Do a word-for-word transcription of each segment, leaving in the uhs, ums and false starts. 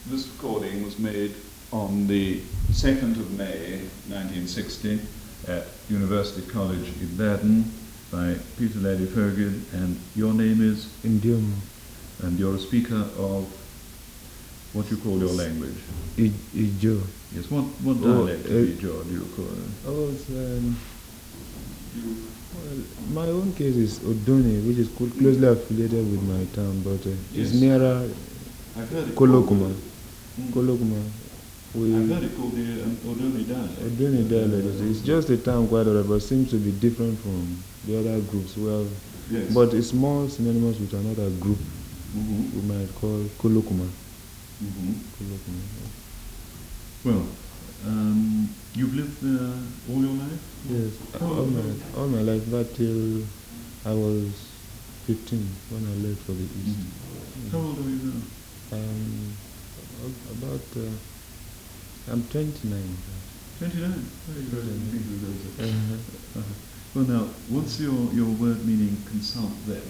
This recording was made on the second of May nineteen sixty at University College Ibadan by Peter Lady Fergus, and your name is? Indium. And you're a speaker of what you call your language? I, Ijo. Yes, what, what Oh, dialect of uh, Ijo do you call it? Oh, it's, um, well, my own case is Odoni, which is co- closely affiliated with my town, but uh, Yes. it's nearer I've heard it Kolokuma. called- Mm. Kolokuma. We, I've heard it called the um, Odoni dialect. Odoni dialect. is- It's just a town quite other, but seems to be different from the other groups. Well, Yes. but it's more synonymous with another group Mhm. we might call Kolokuma. Mhm. Kolokuma. Well, um, you've lived there all your life? Yes, all my all my life, but till I was fifteen when I left for the east. Mhm. How old are you now? Um, a- about uh, I'm twenty-nine. twenty-nine. Very good. Uh-huh. Uh-huh. Well, now, what's your, your word meaning consult then?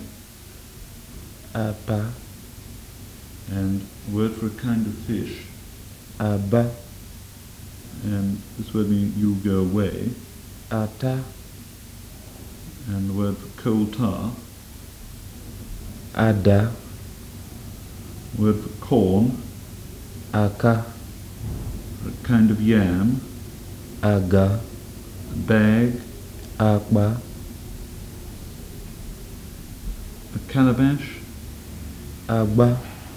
Apa, And word for a kind of fish. aba, And this word meaning you go away. ata, And the word for coal tar. ada, Word for corn. aka, For a kind of yam. aga, A bag. akpa, A calabash. agba,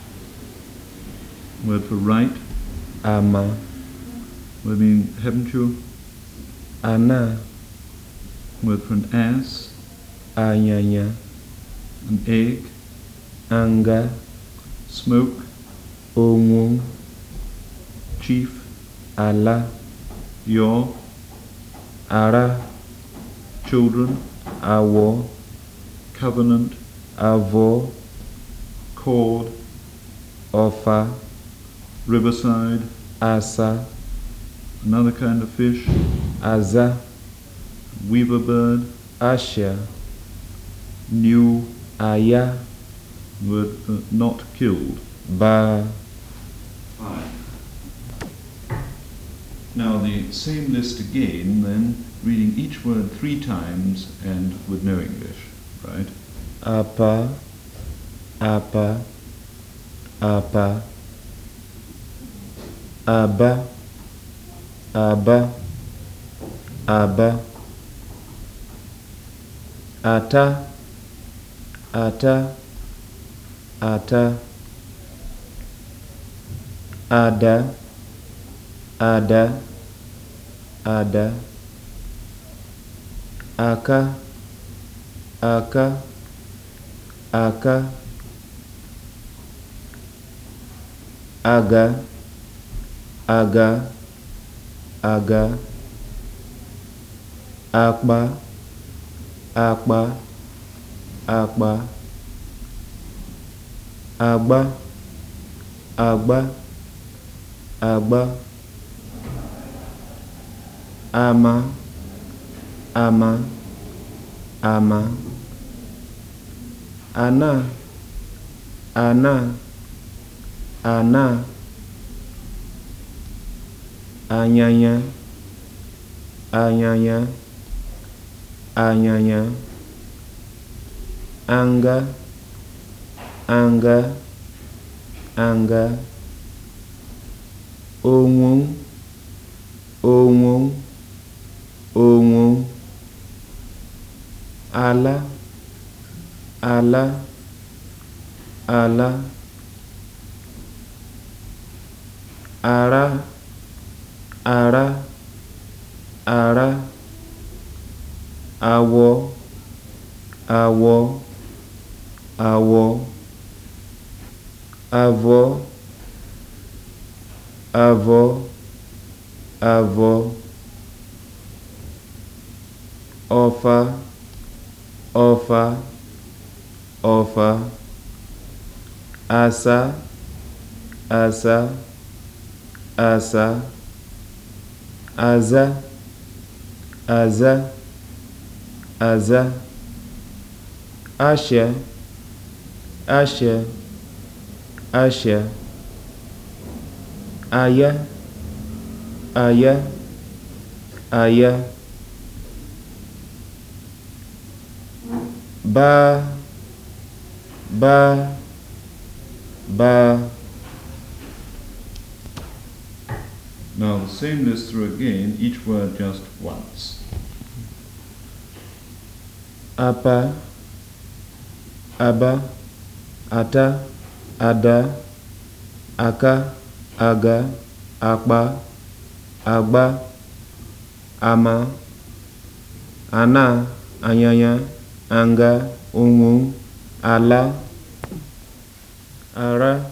Word for right. ama, Word meaning haven't you? ana, Word for an ass. anyanya, An egg. anga, Smoke. onwu, Chief. ala, Your. ara, Children. awo, Covenant. avo, Cord. ofa, Riverside. asa, Another kind of fish. aza, Weaver bird. asha, New. aya, Word for not killed. ba. Fine. Now the same list again, then reading each word three times and with no English, right? Apa, apa, apa, aba, aba, aba, ata, ata, ata, ada, ada, ada, aka, aka, aka, aga, aga, aga, akpa, akpa, akpa, agba, agba, agba, ama, ama, ama, ana, ana, ana, anyanya, anyanya, anyanya, anga, anga, anga, onwu, onwu, onwu, ala, ala, ala, ara, ara, ara, awọ, awọ, awọ, avọ, avọ, avọ, ọfa, ọfa, ọfa, asa, asa, asa, aza, aza, aza, àṣẹ, àṣẹ, àṣẹ, aya, aya, aya, ba, ba, ba. Now the same this through again, each word just once. Apa, aba, ata, ada, aka, aga, akpa, agba, ama, ana, anyanya, anga, ungu, ala, ara,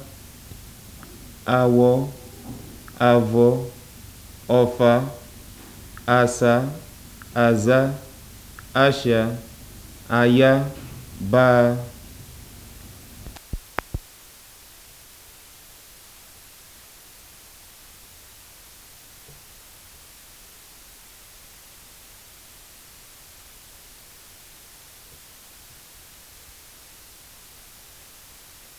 awo, avo, ọfa, asa, aza, asha, aya, ba.